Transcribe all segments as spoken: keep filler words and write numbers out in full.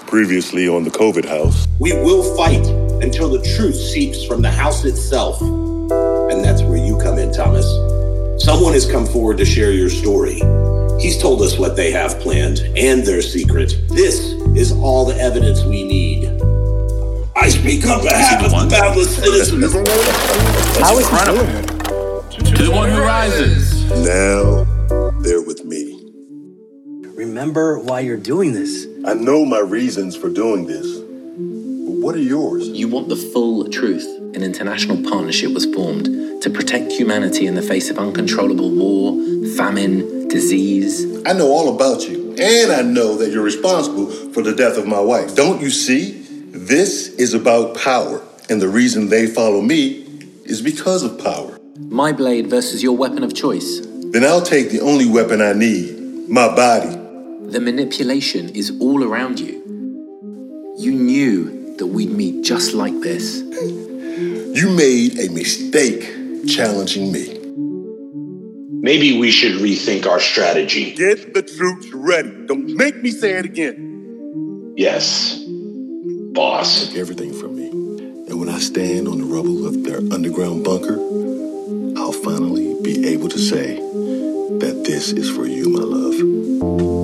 Previously on the COVID House. We will fight until the truth seeps from the house itself. And that's where you come in, Thomas. Someone has come forward to share your story. He's told us what they have planned and their secret. This is all the evidence we need. I speak on behalf of the boundless citizens. How is he doing it? To the one who rises. Now, they're with me. Remember why you're doing this. I know my reasons for doing this. But what are yours? You want the full truth. An international partnership was formed to protect humanity in the face of uncontrollable war, famine, disease. I know all about you, and I know that you're responsible for the death of my wife. Don't you see? This is about power, and the reason they follow me is because of power. My blade versus your weapon of choice. Then I'll take the only weapon I need, my body. The manipulation is all around you. You knew that we'd meet just like this. You made a mistake challenging me. Maybe we should rethink our strategy. Get the troops ready. Don't make me say it again. Yes, boss. Take everything from me. And when I stand on the rubble of their underground bunker, I'll finally be able to say that this is for you, my love.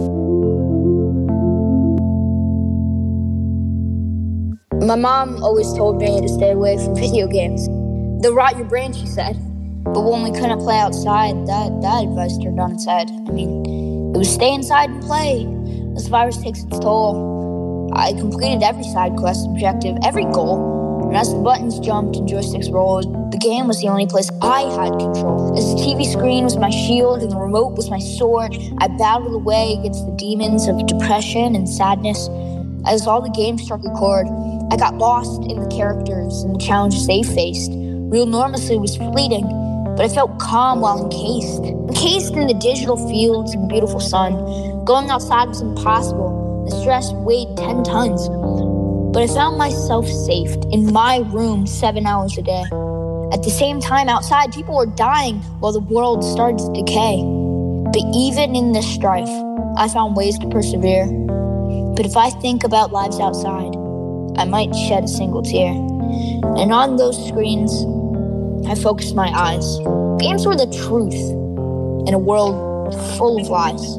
My mom always told me to stay away from video games. They'll rot your brain, she said. But when we couldn't play outside, that, that advice turned on its head. I mean, it was stay inside and play. This virus takes its toll. I completed every side quest objective, every goal. And as the buttons jumped and joysticks rolled, the game was the only place I had control. As the T V screen was my shield and the remote was my sword, I battled away against the demons of depression and sadness. As all the games struck a chord, I got lost in the characters and the challenges they faced. Real normalcy was fleeting, but I felt calm while encased. Encased in the digital fields and beautiful sun. Going outside was impossible. The stress weighed ten tons. But I found myself safe in my room seven hours a day. At the same time, outside, people were dying while the world started to decay. But even in this strife, I found ways to persevere. But if I think about lives outside, I might shed a single tear. And on those screens, I focused my eyes. Games were the truth in a world full of lies.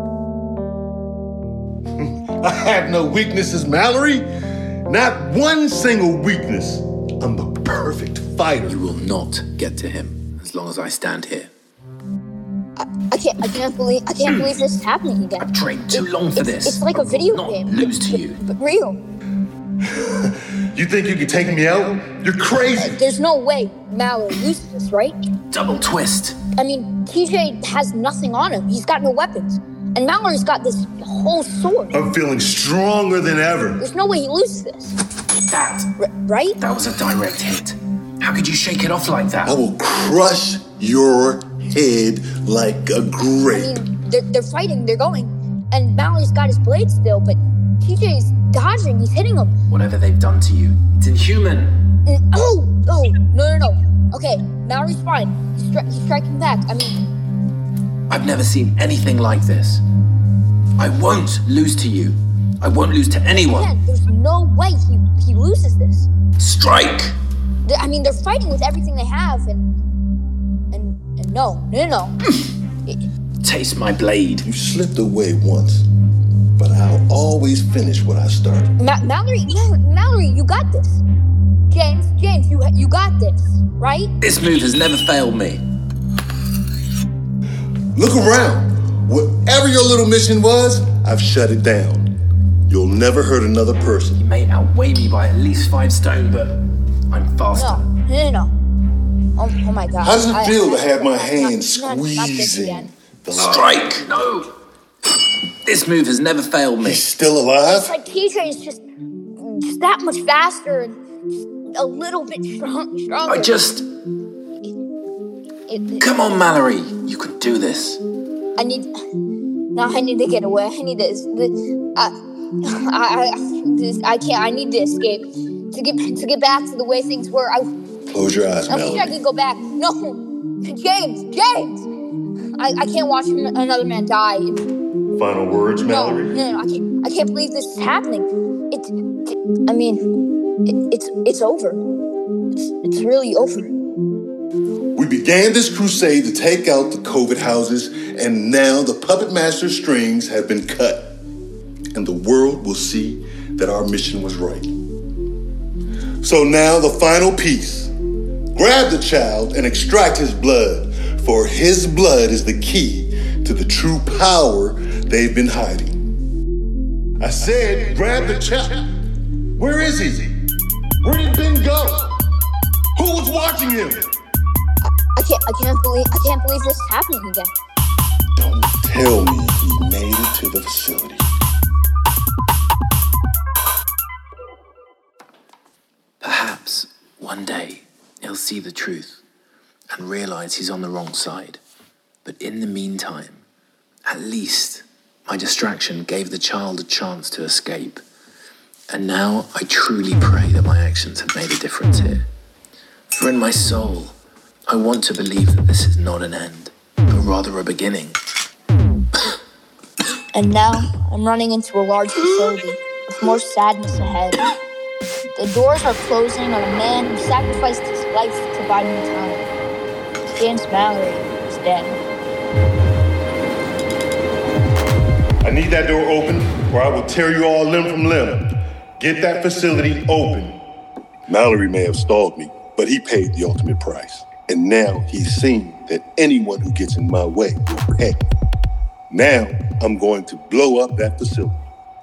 I have no weaknesses, Mallory. Not one single weakness. I'm the perfect fighter. You will not get to him as long as I stand here. I, I can't. I can't believe. I can't believe this is happening again. I've trained too It- long for it's, this. It's like a video Not game. lose but, to you. But, but real. You think you can take me out? You're crazy. There's no way Mallory loses this, right? Double twist. I mean, T J has nothing on him. He's got no weapons. And Mallory's got this whole sword. I'm feeling stronger than ever. There's no way he loses this. That. R- right? That was a direct hit. How could you shake it off like that? I will crush your head like a I grape. mean, they're, they're fighting, they're going. And Mallory's got his blade still, but T J's dodging, he's hitting him. Whatever they've done to you, it's inhuman. And, oh, oh, no, no, no. Okay, Mallory's fine. He's, stri- he's striking back. I mean, I've never seen anything like this. I won't lose to you. I won't lose to anyone. again, there's no way he, he loses this. Strike! They- I mean, they're fighting with everything they have, and and and no, no, no. no. It- Taste my blade. You slipped away once, but I'll always finish what I started. Ma- Mallory, Mal- Mallory, you got this. James, James, you you got this, right? This move has never failed me. Look around. Whatever your little mission was, I've shut it down. You'll never hurt another person. You may outweigh me by at least five stone, but I'm faster. No, no, no, no. Oh, oh my God. How does it I- feel I- to have my not- hand not- not this squeezing again. the Strike! No! This move has never failed me. He's still alive? It's like T J is just, just that much faster and just a little bit strong, stronger. I just... It- it- Come on, Mallory. You can do this. I need. No, I need to get away. I need this. The, I, I, I, this, I can't. I need to escape to get to get back to the way things were. I, Close your eyes, I wish I Mallory. could go back. No, James, James. I, I can't watch another man die. Final words, Mallory? No, no, no, I can't. I can't believe this is happening. It's. I mean, it, it's it's over. It's it's really over. We began this crusade to take out the COVID houses, and now the puppet master strings have been cut, and the world will see that our mission was right. So now the final piece. Grab the child and extract his blood, for his blood is the key to the true power they've been hiding. I said, grab the child. Where is he? Where did Ben go? Who was watching him? I, I can't. I can't believe. I can't believe this is happening again. Don't tell me he made it to the facility. Perhaps one day he'll see the truth and realize he's on the wrong side. But in the meantime, at least my distraction gave the child a chance to escape. And now I truly pray that my actions have made a difference here. For in my soul, I want to believe that this is not an end, but rather a beginning. And now I'm running into a large facility with more sadness ahead. The doors are closing on a man who sacrificed his life to buy me time. James Mallory is dead. I need that door open, or I will tear you all limb from limb. Get that facility open. Mallory may have stalled me, but he paid the ultimate price. And now he's seen that anyone who gets in my way will pay. Now I'm going to blow up that facility.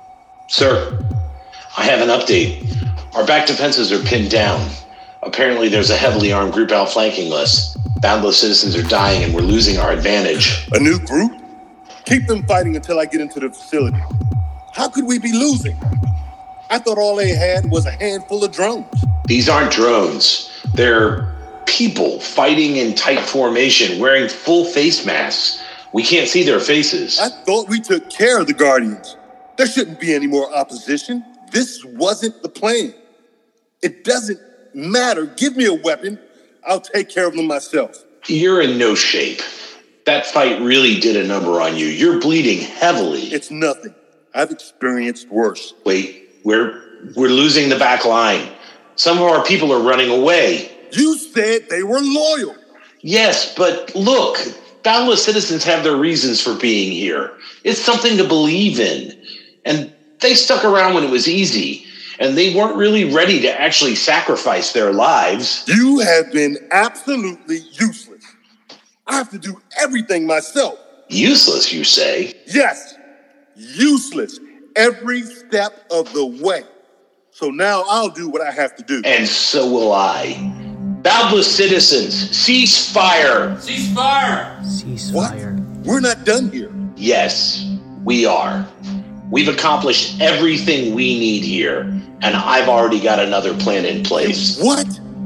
Sir, I have an update. Our back defenses are pinned down. Apparently there's a heavily armed group outflanking us. Boundless citizens are dying and we're losing our advantage. A new group? Keep them fighting until I get into the facility. How could we be losing? I thought all they had was a handful of drones. These aren't drones. They're people fighting in tight formation, wearing full face masks. We can't see their faces. I thought we took care of the Guardians. There shouldn't be any more opposition. This wasn't the plan. It doesn't matter. Give me a weapon. I'll take care of them myself. You're in no shape. That fight really did a number on you. You're bleeding heavily. It's nothing. I've experienced worse. Wait, we're we're losing the back line. Some of our people are running away. You said they were loyal. Yes, but look, boundless citizens have their reasons for being here. It's something to believe in. And they stuck around when it was easy. And they weren't really ready to actually sacrifice their lives. You have been absolutely useless. I have to do everything myself. Useless, you say? Yes, useless. Every step of the way. So now I'll do what I have to do. And so will I. Boundless citizens, cease fire. Cease fire. Cease What? fire. We're not done here. Yes, we are. We've accomplished everything we need here, and I've already got another plan in place. What?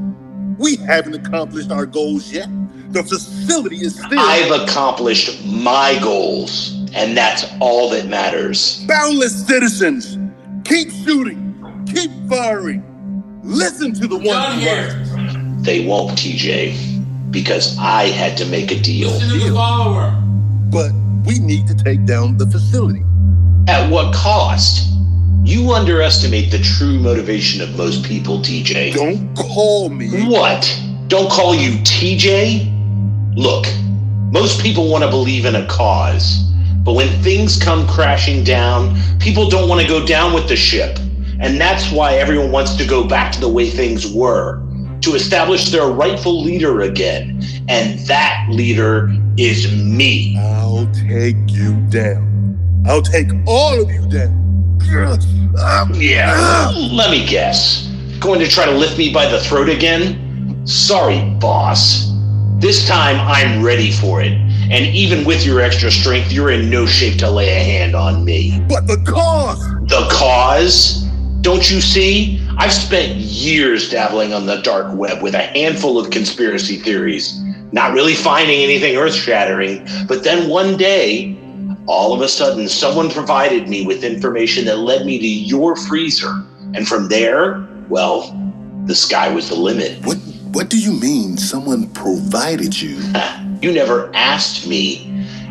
We haven't accomplished our goals yet. The facility is still... I've accomplished my goals, and that's all that matters. Boundless citizens, keep shooting, keep firing. Listen to the Done one here. They won't, T J, because I had to make a deal. Listen to the follower. But we need to take down the facility. At what cost? You underestimate the true motivation of most people, T J. Don't call me. What? Don't call you T J? Look, most people want to believe in a cause, but when things come crashing down, people don't want to go down with the ship. And that's why everyone wants to go back to the way things were, to establish their rightful leader again. And that leader is me. I'll take you down. I'll take all of you down. Yeah, let me guess. Going to try to lift me by the throat again? Sorry, boss. This time I'm ready for it. And even with your extra strength, you're in no shape to lay a hand on me. But the cause! The cause? Don't you see? I've spent years dabbling on the dark web with a handful of conspiracy theories, not really finding anything earth-shattering. But then one day, all of a sudden, someone provided me with information that led me to your freezer. And from there, well, the sky was the limit. What What do you mean someone provided you? You never asked me.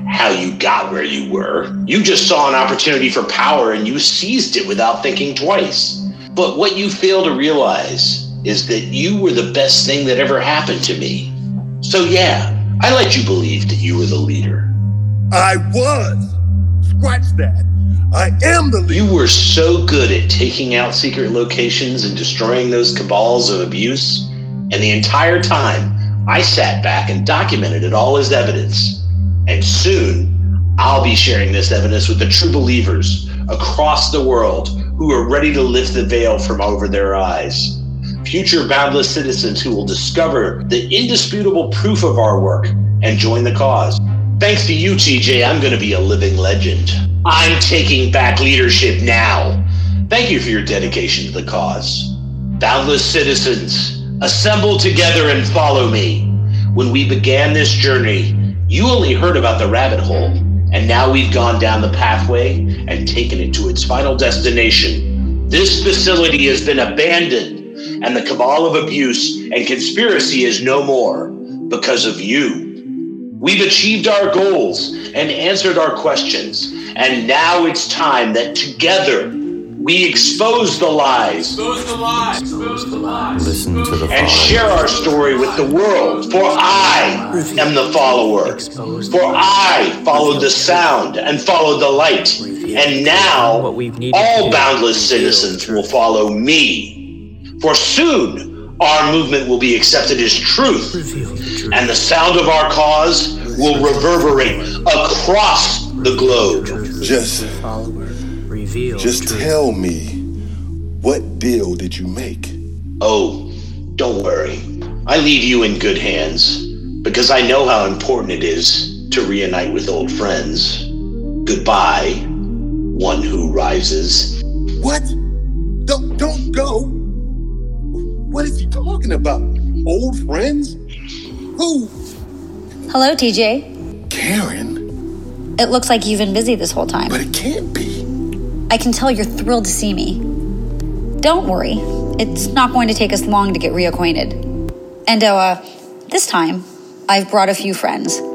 how you got where you were. You just saw an opportunity for power and you seized it without thinking twice. But what you fail to realize is that you were the best thing that ever happened to me. So yeah, I let you believe that you were the leader. I was. Scratch that. I am the leader. You were so good at taking out secret locations and destroying those cabals of abuse. And the entire time, I sat back and documented it all as evidence. And soon, I'll be sharing this evidence with the true believers across the world who are ready to lift the veil from over their eyes. Future boundless citizens who will discover the indisputable proof of our work and join the cause. Thanks to you, T J, I'm going to be a living legend. I'm taking back leadership now. Thank you for your dedication to the cause. Boundless citizens, assemble together and follow me. When we began this journey, you only heard about the rabbit hole, and now we've gone down the pathway and taken it to its final destination. This facility has been abandoned, and the cabal of abuse and conspiracy is no more because of you. We've achieved our goals and answered our questions, and now it's time that together we expose the lies. Expose the lies. Expose the lies. Listen to the And share our story with the world, for I am the follower. For I followed the sound and followed the light. And now all boundless citizens will follow me. For soon our movement will be accepted as truth. And the sound of our cause will reverberate across the globe. Just, just tell me, what deal did you make? Oh, don't worry. I leave you in good hands, because I know how important it is to reunite with old friends. Goodbye, one who rises. What? Don't, don't go. What is he talking about? Old friends? Who? Hello, T J. Karen? It looks like you've been busy this whole time. But it can't be. I can tell you're thrilled to see me. Don't worry. It's not going to take us long to get reacquainted. And, uh, this time, I've brought a few friends.